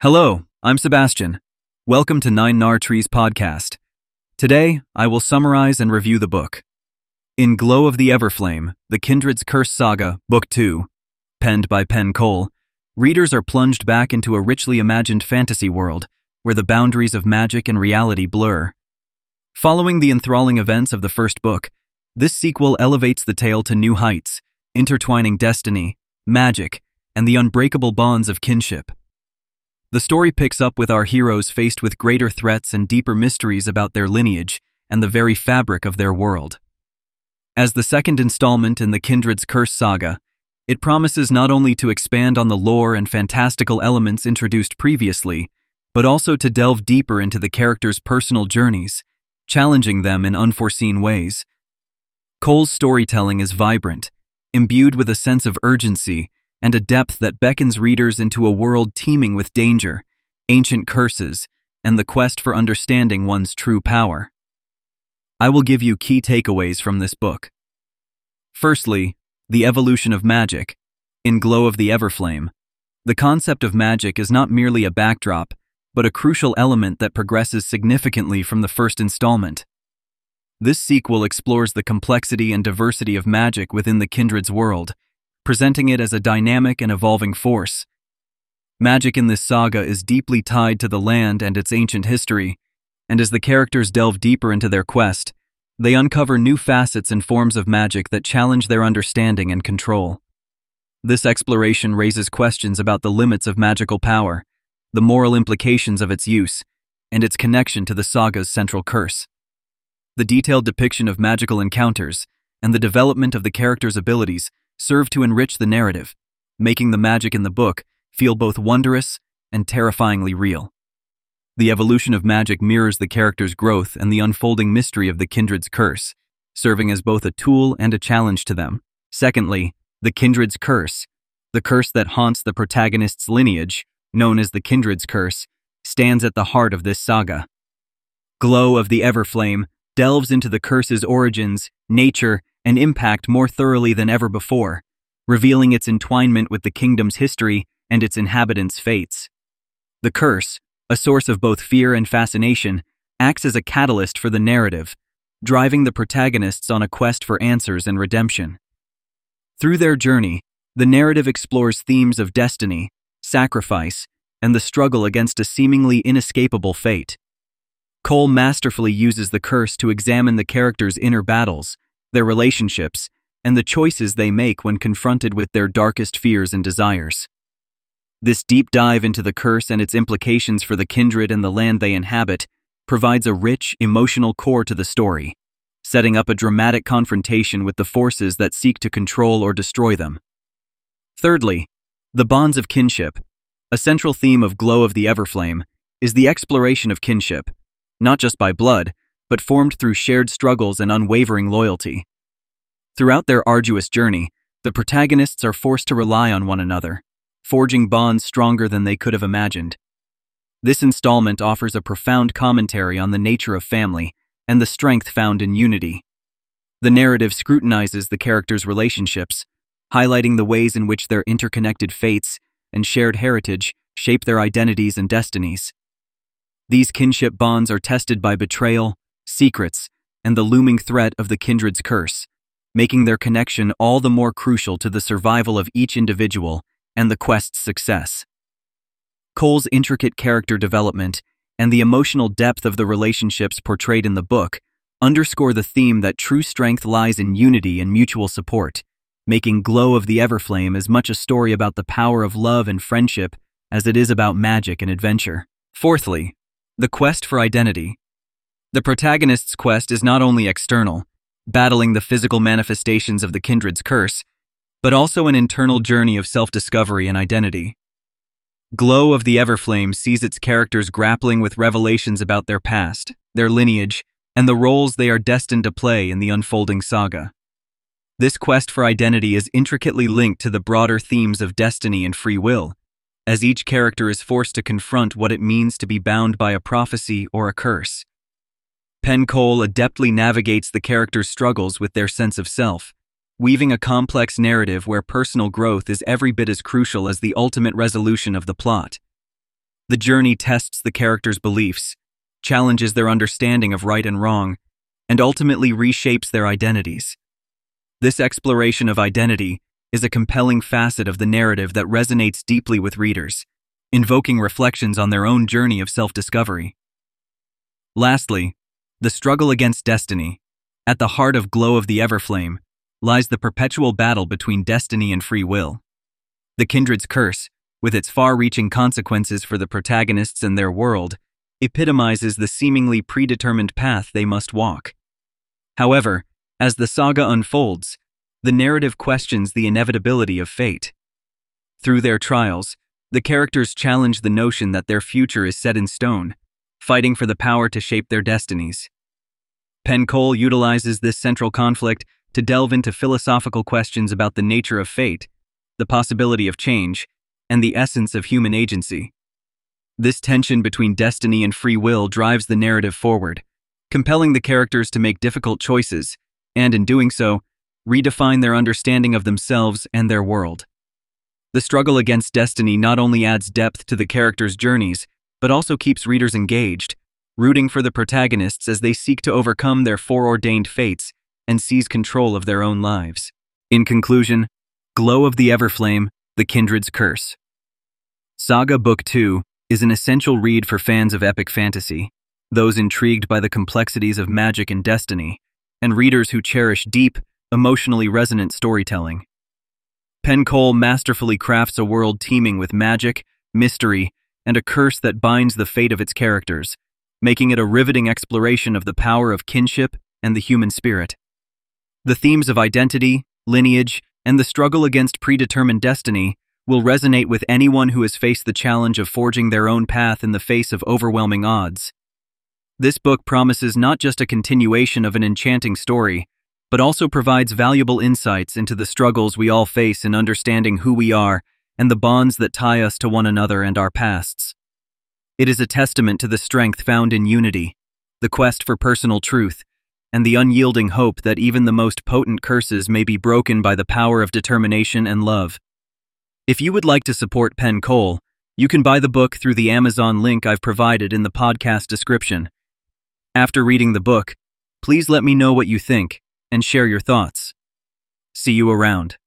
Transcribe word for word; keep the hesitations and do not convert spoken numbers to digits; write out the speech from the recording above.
Hello, I'm Sebastian. Welcome to Nine Nar Trees podcast. Today, I will summarize and review the book. In Glow of the Everflame, The Kindred's Curse Saga, Book two, penned by Penn Cole, readers are plunged back into a richly imagined fantasy world where the boundaries of magic and reality blur. Following the enthralling events of the first book, this sequel elevates the tale to new heights, intertwining destiny, magic, and the unbreakable bonds of kinship. The story picks up with our heroes faced with greater threats and deeper mysteries about their lineage and the very fabric of their world. As the second installment in the Kindred's Curse saga, it promises not only to expand on the lore and fantastical elements introduced previously, but also to delve deeper into the characters' personal journeys, challenging them in unforeseen ways. Cole's storytelling is vibrant, imbued with a sense of urgency and a depth that beckons readers into a world teeming with danger, ancient curses, and the quest for understanding one's true power. I will give you key takeaways from this book. Firstly, the evolution of magic. In Glow of the Everflame, the concept of magic is not merely a backdrop, but a crucial element that progresses significantly from the first installment. This sequel explores the complexity and diversity of magic within the Kindred's world, presenting it as a dynamic and evolving force. Magic in this saga is deeply tied to the land and its ancient history, and as the characters delve deeper into their quest, they uncover new facets and forms of magic that challenge their understanding and control. This exploration raises questions about the limits of magical power, the moral implications of its use, and its connection to the saga's central curse. The detailed depiction of magical encounters and the development of the characters' abilities serve to enrich the narrative, making the magic in the book feel both wondrous and terrifyingly real. The evolution of magic mirrors the characters' growth and the unfolding mystery of the Kindred's curse, serving as both a tool and a challenge to them. Secondly, the Kindred's curse. The curse that haunts the protagonist's lineage, known as the Kindred's curse, stands at the heart of this saga. Glow of the Everflame delves into the curse's origins, nature, and impact more thoroughly than ever before, revealing its entwinement with the kingdom's history and its inhabitants' fates. The curse, a source of both fear and fascination, acts as a catalyst for the narrative, driving the protagonists on a quest for answers and redemption. Through their journey, the narrative explores themes of destiny, sacrifice, and the struggle against a seemingly inescapable fate. Cole masterfully uses the curse to examine the characters' inner battles, their relationships, and the choices they make when confronted with their darkest fears and desires. This deep dive into the curse and its implications for the kindred and the land they inhabit provides a rich, emotional core to the story, setting up a dramatic confrontation with the forces that seek to control or destroy them. Thirdly, the bonds of kinship. A central theme of Glow of the Everflame is the exploration of kinship, not just by blood, but formed through shared struggles and unwavering loyalty. Throughout their arduous journey, the protagonists are forced to rely on one another, forging bonds stronger than they could have imagined. This installment offers a profound commentary on the nature of family and the strength found in unity. The narrative scrutinizes the characters' relationships, highlighting the ways in which their interconnected fates and shared heritage shape their identities and destinies. These kinship bonds are tested by betrayal, secrets, and the looming threat of the Kindred's curse, making their connection all the more crucial to the survival of each individual and the quest's success. Cole's intricate character development and the emotional depth of the relationships portrayed in the book underscore the theme that true strength lies in unity and mutual support, making Glow of the Everflame as much a story about the power of love and friendship as it is about magic and adventure. Fourthly, the quest for identity. The protagonist's quest is not only external, battling the physical manifestations of the Kindred's curse, but also an internal journey of self-discovery and identity. Glow of the Everflame sees its characters grappling with revelations about their past, their lineage, and the roles they are destined to play in the unfolding saga. This quest for identity is intricately linked to the broader themes of destiny and free will, as each character is forced to confront what it means to be bound by a prophecy or a curse. Penn Cole adeptly navigates the characters' struggles with their sense of self, weaving a complex narrative where personal growth is every bit as crucial as the ultimate resolution of the plot. The journey tests the characters' beliefs, challenges their understanding of right and wrong, and ultimately reshapes their identities. This exploration of identity is a compelling facet of the narrative that resonates deeply with readers, invoking reflections on their own journey of self-discovery. Lastly, the struggle against destiny. At the heart of Glow of the Everflame lies the perpetual battle between destiny and free will. The Kindred's Curse, with its far-reaching consequences for the protagonists and their world, epitomizes the seemingly predetermined path they must walk. However, as the saga unfolds, the narrative questions the inevitability of fate. Through their trials, the characters challenge the notion that their future is set in stone, fighting for the power to shape their destinies. Penn Cole utilizes this central conflict to delve into philosophical questions about the nature of fate, the possibility of change, and the essence of human agency. This tension between destiny and free will drives the narrative forward, compelling the characters to make difficult choices, and in doing so, redefine their understanding of themselves and their world. The struggle against destiny not only adds depth to the characters' journeys, but also keeps readers engaged, rooting for the protagonists as they seek to overcome their foreordained fates and seize control of their own lives. In conclusion, Glow of the Everflame, The Kindred's Curse. Saga Book two is an essential read for fans of epic fantasy, those intrigued by the complexities of magic and destiny, and readers who cherish deep, emotionally resonant storytelling. Penn Cole masterfully crafts a world teeming with magic, mystery, and a curse that binds the fate of its characters, making it a riveting exploration of the power of kinship and the human spirit. The themes of identity, lineage, and the struggle against predetermined destiny will resonate with anyone who has faced the challenge of forging their own path in the face of overwhelming odds. This book promises not just a continuation of an enchanting story, but also provides valuable insights into the struggles we all face in understanding who we are and the bonds that tie us to one another and our pasts. It is a testament to the strength found in unity, the quest for personal truth, and the unyielding hope that even the most potent curses may be broken by the power of determination and love. If you would like to support Penn Cole, you can buy the book through the Amazon link I've provided in the podcast description. After reading the book, please let me know what you think and share your thoughts. See you around.